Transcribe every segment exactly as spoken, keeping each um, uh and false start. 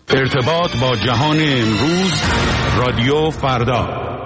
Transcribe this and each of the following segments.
ارتباط با جهان امروز، رادیو فردا.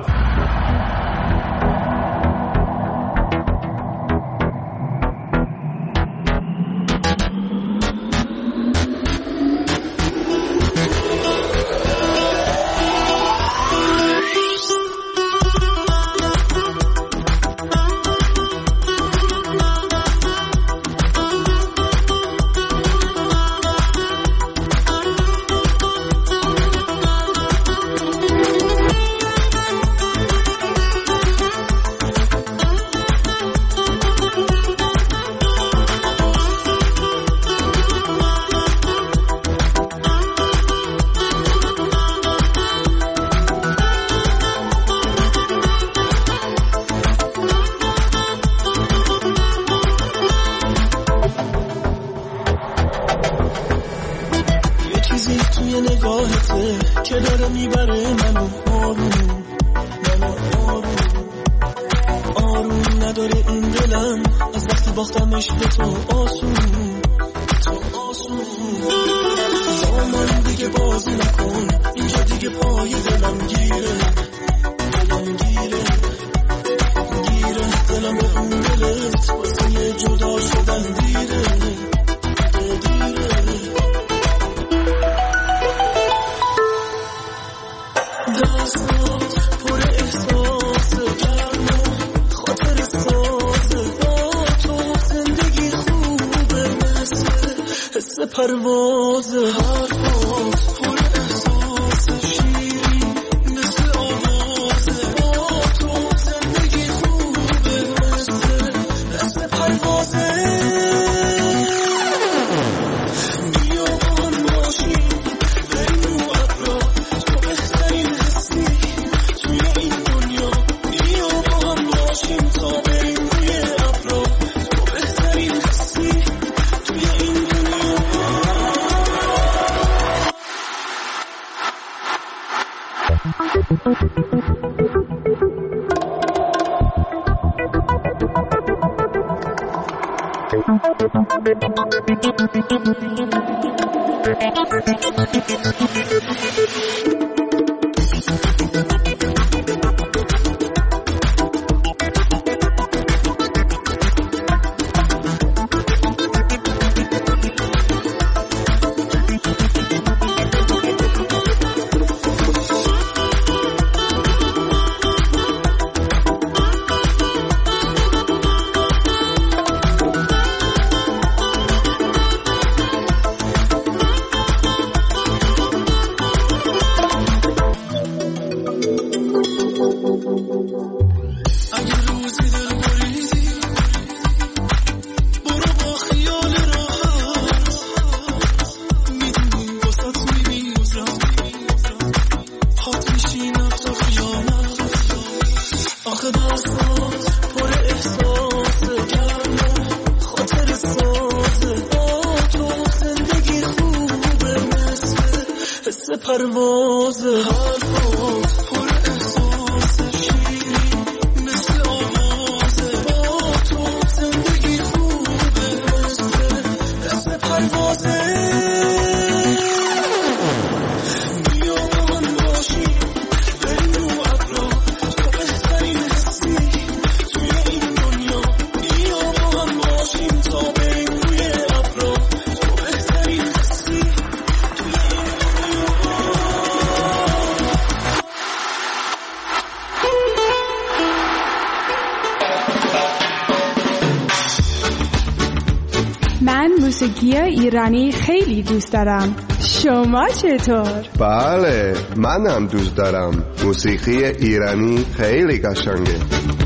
موسیقی ایرانی خیلی دوست دارم. شما چطور؟ بله، منم دوست دارم. موسیقی ایرانی خیلی قشنگه.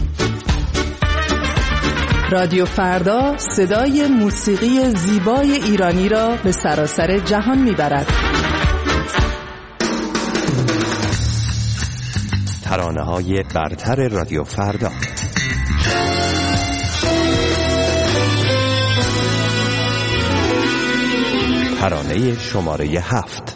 رادیو فردا صدای موسیقی زیبای ایرانی را به سراسر جهان میبرد. ترانه‌های برتر رادیو فردا. ترانه شماره هفت.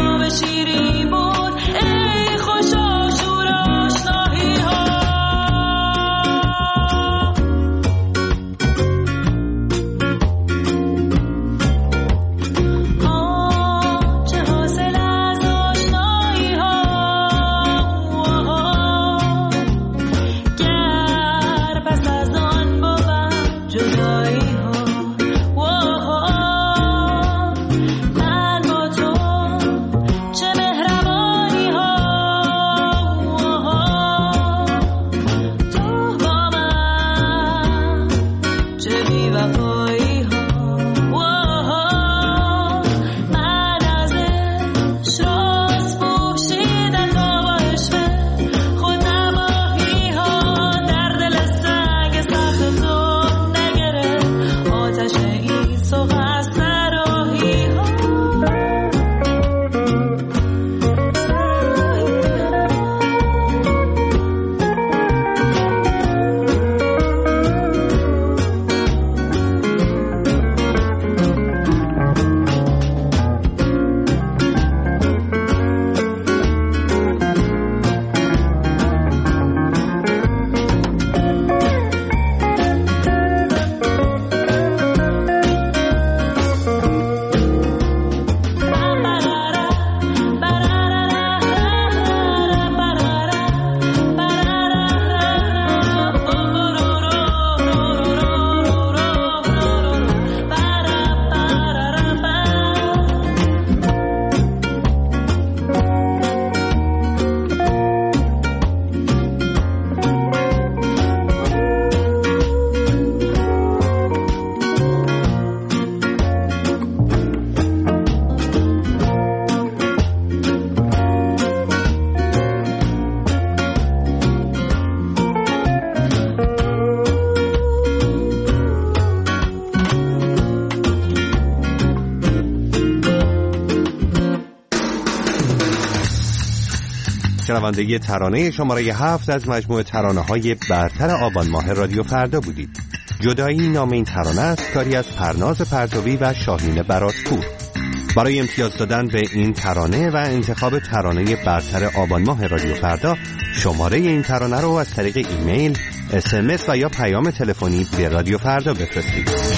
شنونده ترانه شماره هفت از مجموعه ترانه های برتر آبان ماه رادیو فردا بودید. جدایی نام این ترانه است، کاری از پرناز پرتوی و شاهین براتپور. برای امتیاز دادن به این ترانه و انتخاب ترانه برتر آبان ماه رادیو فردا، شماره این ترانه رو از طریق ایمیل، اس ام اس و یا پیام تلفنی به رادیو فردا بفرستید.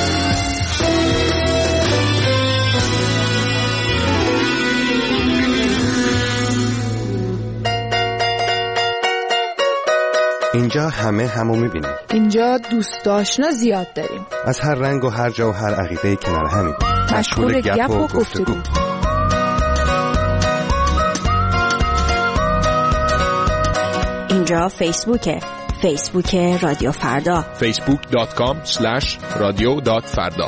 اینجا همه همو میبینیم. اینجا دوست آشنا زیاد داریم. از هر رنگ و هر جا و هر عقیده کنار همیم. مشغول گپ و گفتگو. اینجا فیسبوکه. فیسبوک رادیو فردا. فیسبوک دات کام اسلش رادیو دات فردا.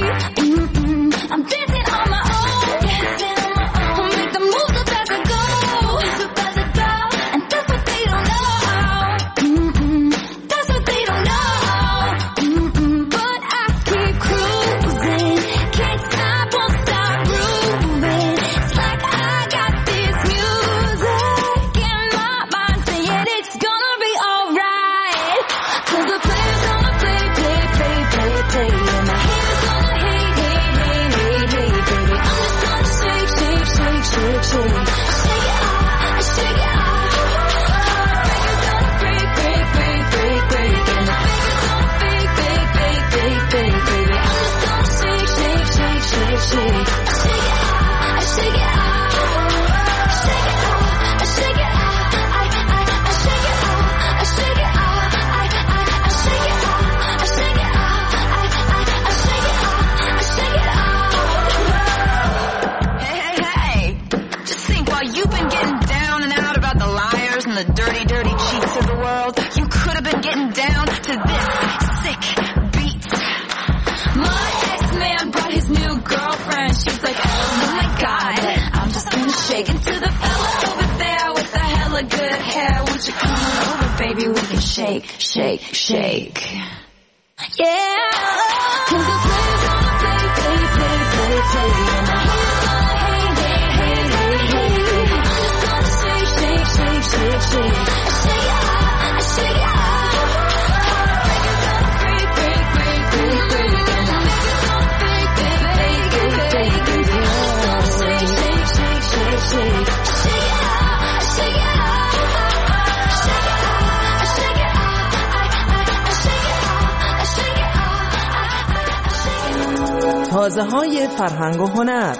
I'm dancing on my own. I'll make the moves up as I go. Shake, shake, shake. Yeah. Cause the players wanna play, play, play, play, play. And I hate, hate, hate, hate, hate. I just wanna say, shake, shake, shake, shake. I shake it out, I shake it out. Breakers gonna break, break, break, break, break. And the niggas gonna fake, fake, fake, fake, fake, fake. I shake, shake, shake, shake, shake. I shake it out, I shake it out. تازه های فرهنگ و هنر.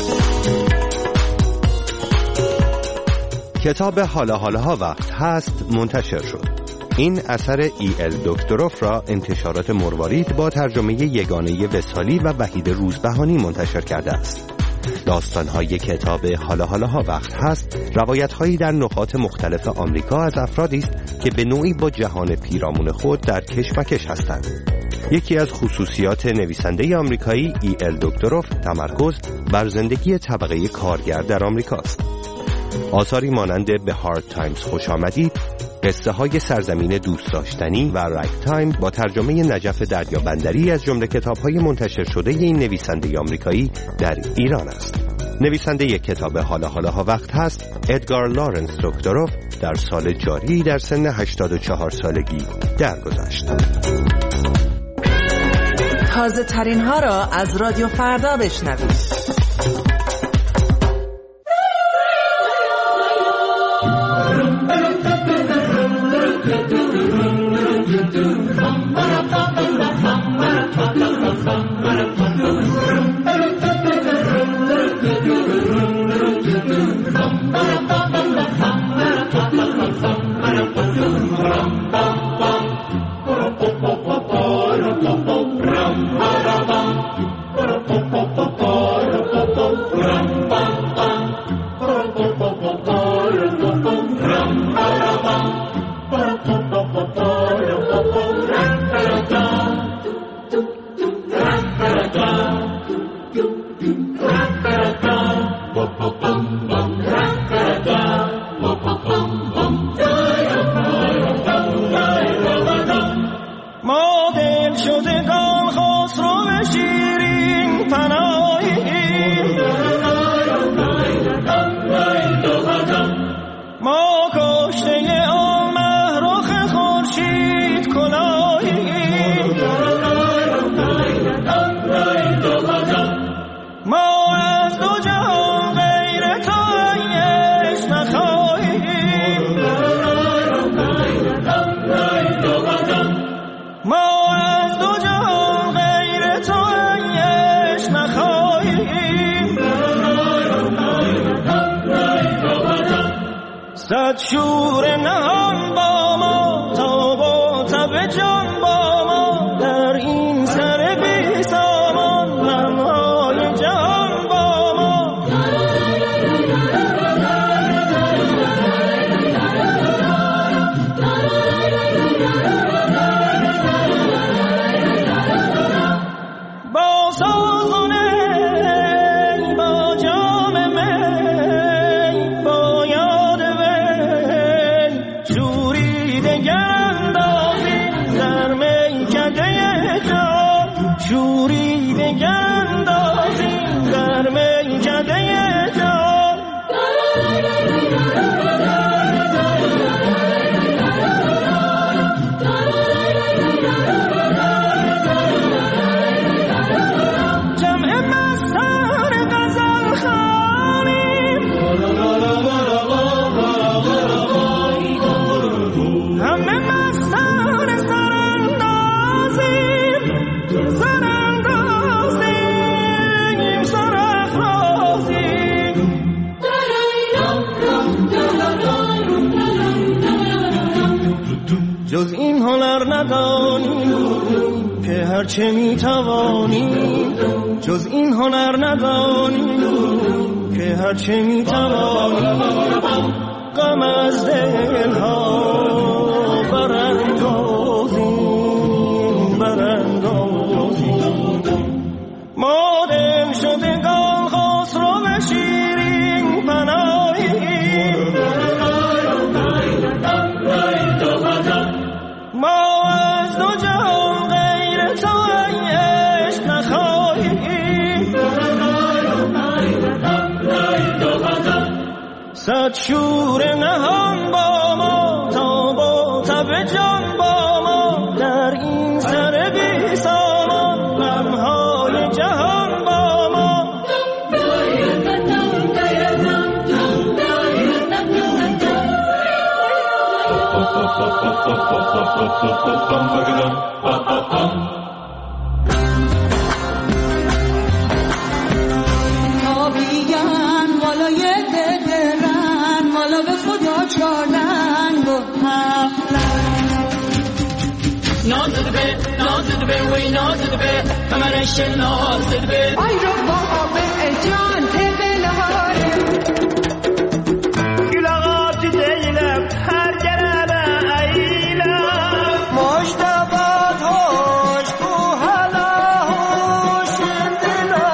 کتاب حالا حالاها وقت هست منتشر شد. این اثر ای ال دکتروف را انتشارات مروارید با ترجمه یگانه وصالی و وحید روزبهانی منتشر کرده است. داستان‌های کتاب حالا حالاها وقت هست روایت‌هایی در نقاط مختلف آمریکا از افرادی است که به نوعی با جهان پیرامون خود در کش و کش هستند. یکی از خصوصیات نویسنده آمریکایی ای ال دکتروف تمرکز بر زندگی طبقه کارگر در آمریکاست. آثاری مانند به هارد تایمز خوش آمدید، قصه های سرزمین دوست داشتنی و رگ تایم با ترجمه نجف دریابندری از جمله کتاب های منتشر شده این نویسنده آمریکایی در ایران است. نویسنده یک کتاب حالا حالاها وقت هست ادگار لارنس دکتروف در سال جاری در سن هشتاد و چهار سالگی درگذشت. تازه ترین ها را از رادیو فردا بشنوید. صد شور نهان با ما تا با تب جان با ما در این سر بی سامان غمهای جهان با ما با سازونه با جام می با یاد وی شوریده ندانی که هرچه میتوانی جز این هنر ندانی که هرچه میتوانی غم از دلها براندازیم براندازیم ما دل شدگان خسرو به شیرین پناهیم ما از دو جهان غیر تو عشق نخواهیم صد شور نهان با ما تا با تب جان با ما در این سر بی سامان غمهای جهان با ما تابیگن والای دلرن والا به خدا چارنگ و هفتن نازده به نازده به وی نازده به کمرش نازده به آی رو بابا به جان تبله هاره گلغات دیلم هر گربه ایلم مشتبات هوش کو حالا هوش دلا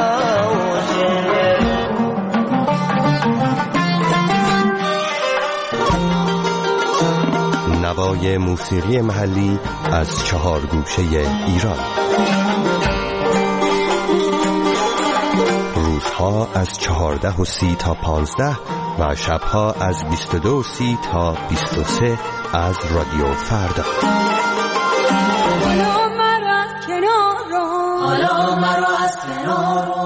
نوای موسیقی محلی از چهار گوشه ایران. روزها از چهارده و سی تا پانزده و شبها از بیست و دو و سی تا بیست و سه از رادیو فردا. حالا مرا از کنارو حالا مرا از کنارو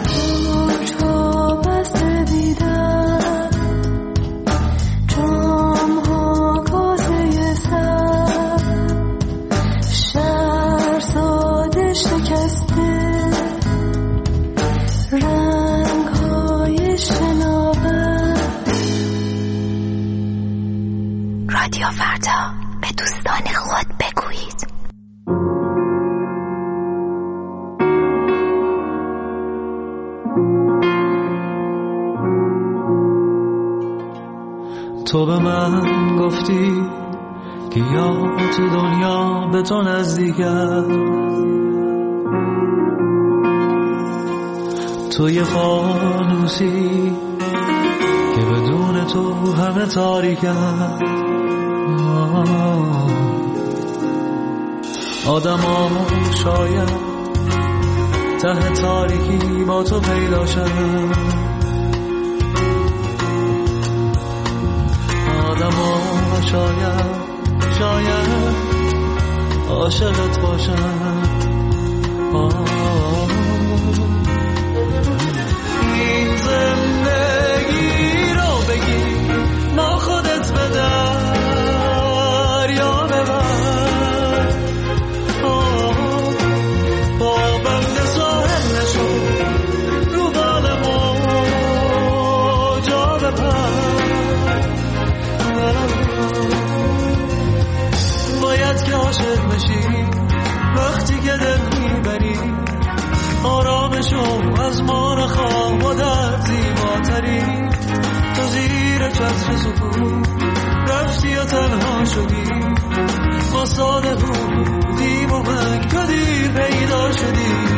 Oh رادیو فردا به دوستان خود بگویید. تو به من گفتی که یا تو دنیا به تو نزدیکم، تو یه فانوسی که بدون تو همه تاریکم. آدم ها شاید ته تاریکی با تو پیدا شد، آدم ها شاید شاید عاشقت باشم. این زندگی رو بگی ما خودت به دریا ببر، با بند ساحل نشو رو بال موجا بپر. باید که عاشق بشی وقتی که دل میبری، آرامشو از ما نخواه و در زیباتری. تو زیر چتر سکون رفتی و تنها شدی، ما ساده بودیم و من تو دیر پیدا شدی.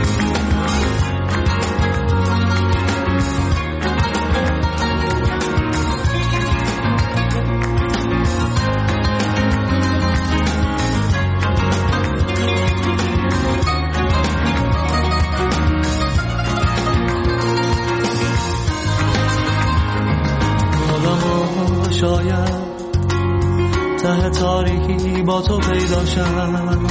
شاید ته تاریکی با تو پیدا شد،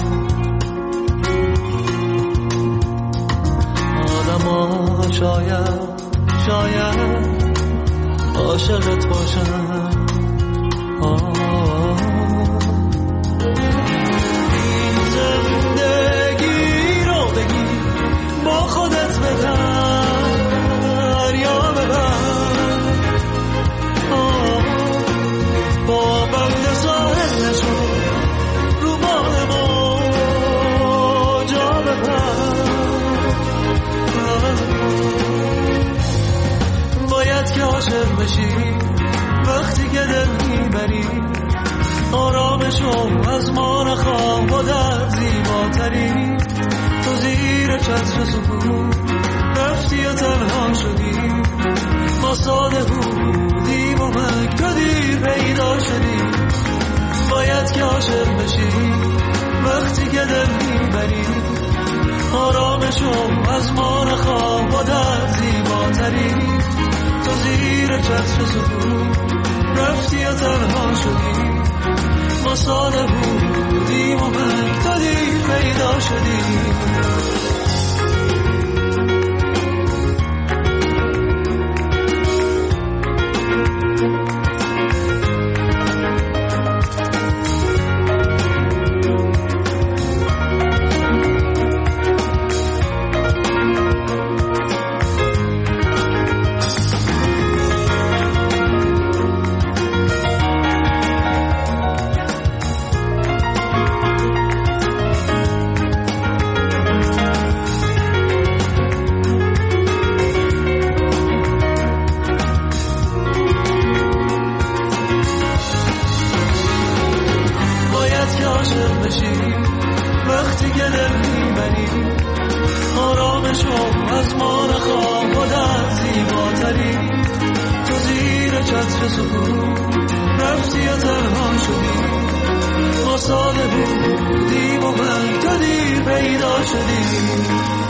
آدم ها شاید شاید عاشقت باشن. این زندگی رو بگی با خودت به دریا ببر، با بند ساحل نشو رو بال موجا بپر. باید که عاشق بشی وقتی که دل میبری، آرامشو از ما نخواه و در زیباتری. تو زیر چتر سکون رفتی و تنها شدی، ما ساده بودیم و من تو دیر پیدا شدی. باید که عاشق بشی وقتی که دل میبری، آرامشو از ما نخواه و در زیباتری. تو زیر چتر سکون رفتی و تنها شدی، ما ساده بودیم و من تو دیر پیدا شدی. وقتی که دل میبری، آرامشو از ما نخواه و در زیباتری. تو زیر چتر سکون رفتی و تنها شدی، ما ساده بودیم و من تو دیر پیدا شدی.